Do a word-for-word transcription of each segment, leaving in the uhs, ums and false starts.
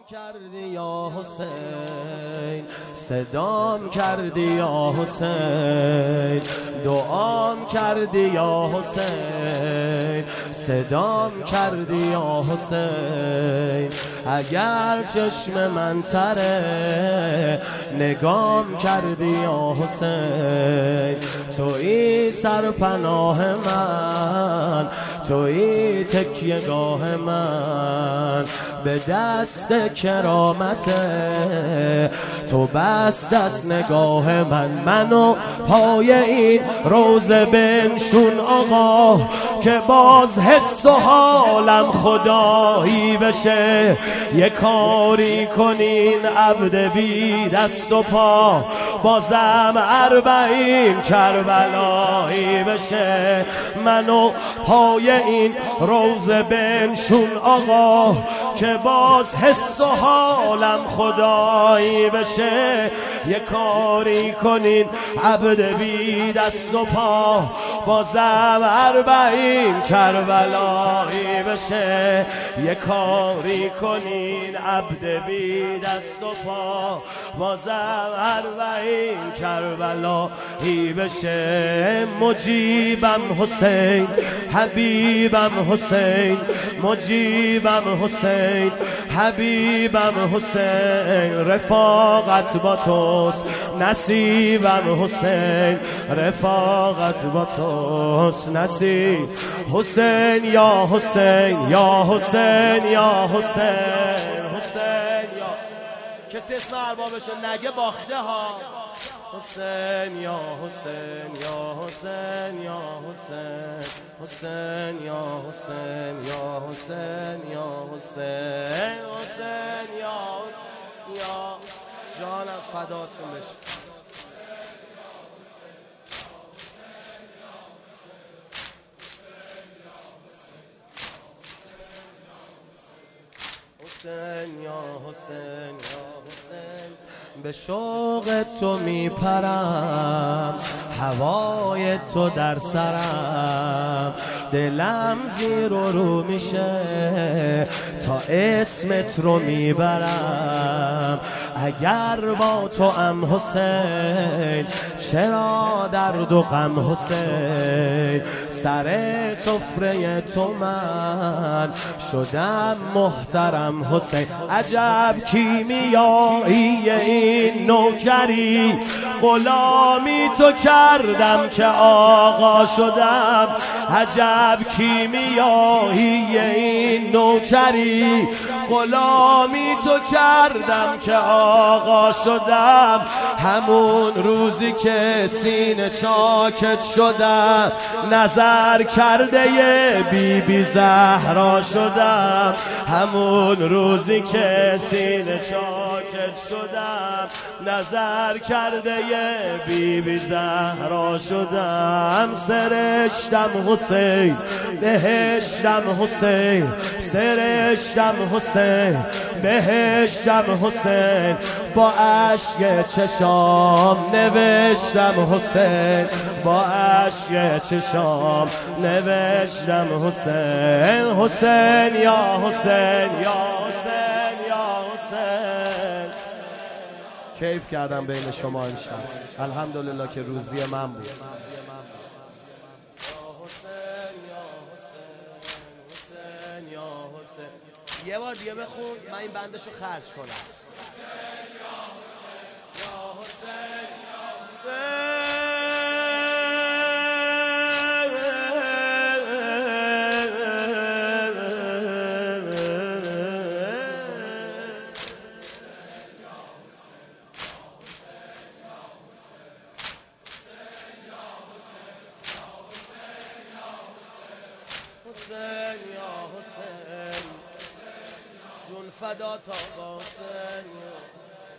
کردی یا حسین، صدام کردی یا حسین، دعام کردی یا حسین، صدام کردی یا حسین. اگر چشم من تره نگام کردی یا حسین. تویی سرپناه من، تویی تکیهگاه من، به دست کرامت تو بست از نگاه من. منو پای این روزه بنشون آقا، که باز حس و حالم خدایی بشه. یه کاری کنین عبد بی دست و پا، بازم اربعین کربلایی بشه. منو پای این روزه بنشون آقا، که باز حس و حالم خدایی بشه. یه کاری کنین عبد بی دست و پا، بازم اربعین کربلایی بشه. یه کاری کنین عبد بی دست و پا، بازم اربعین کربلایی بشه. مجیبم حسین، حبیبم حسین، مجیبم حسین، حبیبم حسین. رفاقت با توست نصیبم حسین، رفاقت با توست نصیب. حسین یا حسین، یا حسین، یا حسین، حسین یا کسی اسم اربابشو نگه باخته ها. حسین یا حسین، یا حسین، یا حسین، حسین یا حسین، یا حسین، یا حسین، حسین یا حسین، یا جانم فداتون بشه. حسین یا حسین، یا حسین. به شوق تو میپرم، هوای تو در سرم، دلم زیر و رو میشه تا اسمت رو میبرم. اگر با تو ام حسین، چرا درد و غم حسین. سر سفره تو من شدم محترم حسین. عجب کیمیایی این نوکری، غلامی تو کردم که آقا شدم. عجب کیمیایی این نوکری، غلامی تو کردم که آقا شدم. همون روزی که سینه چاکت شدم، نظر کرده ی بی بی زهرا شدم. همون روزی که سینه چاکت شدم، نظر کرده ی بی بی زهرا شدم. سرشتم حسین، بهشتم حسین، سرشتم حسین، بهشتم حسین. با اشک چشام نوشتم حسین، با اشک چشام نوشتم حسین. حسین یا حسین، یا حسین، یا حسین. کیف کردم بین شما امشب، الحمدلله که روزی من بود. یه بار دیگه بخون، من این بندشو خرج کنم. یا حسین، یا حسین. حسین یا حسین، جون فدا تا حسین.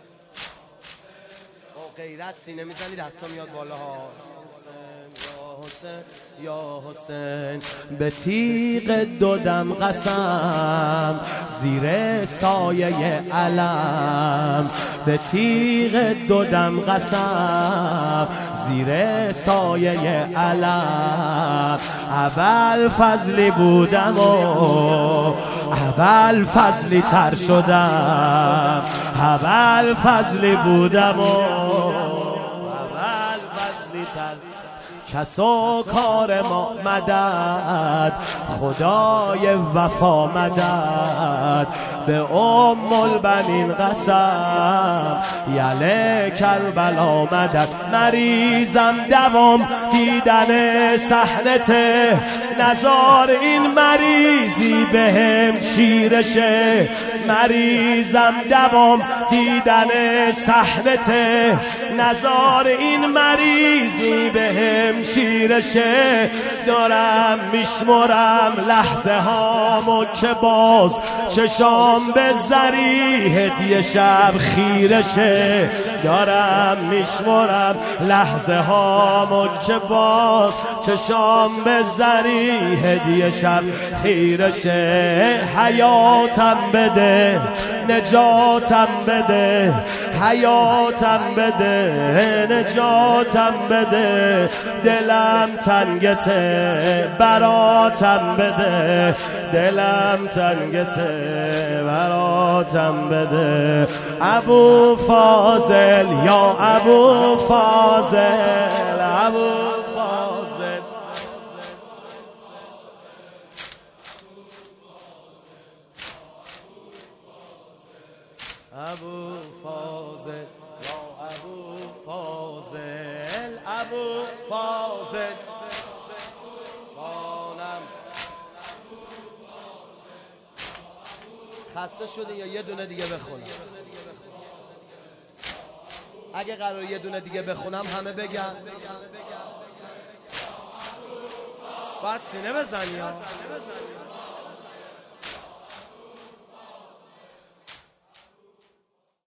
با غیرت سینه میزنی دستا میاد بالا ها. حسین یا حسین. حسین یا حسین. به تیغ دودم قسم زیر سایه علم، به تیغ دودم قسم زیر سایه علم. ابوالفضلی بودم و ابوالفضلی تر شدم، ابوالفضلی بودم و ابوالفضلی تر. کس و کار ما مدد، خدای وفا مدد. به ام البنین قسم یله کربلا مدد. مریضم دوام دیدن صحنته، نزار این مریضی بهم چیرشه. مریضم دوام دیدن صحنته، نزار این مریضی بهم شیرشه. دارم میشمرم لحظه هامو که باز چشام به زری هدیه شب خیرشه. دارم میشمرم لحظه هامو که باز چشام به زری هدیه شب خیرشه. حیاتم بده نجاتم بده، حیاتم بده نجاتم بده. دلم تنگته براتم بده، دلم تنگته براتم بده. ابو فاضل یا ابو فاضل، ابو فاضل ابو فاضل یا ابو فاضل، ابو فاضل جانم. خسته شدین یا یه دونه دیگه بخونم؟ اگه قرار یه دونه دیگه بخونم همه بگن بس سینه بزنی ها.